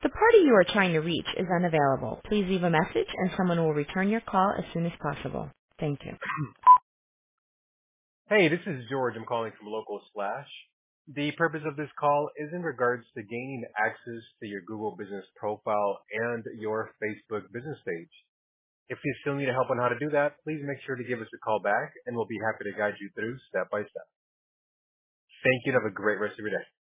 The party you are trying to reach is unavailable. Please leave a message and someone will return your call as soon as possible. Thank you. Hey, this is George. I'm calling from Local Slash. The purpose of this call is in regards to gaining access to your Google Business profile and your Facebook business page. If you still need help on how to do that, please make sure to give us a call back and we'll be happy to guide you through step by step. Thank you and have a great rest of your day.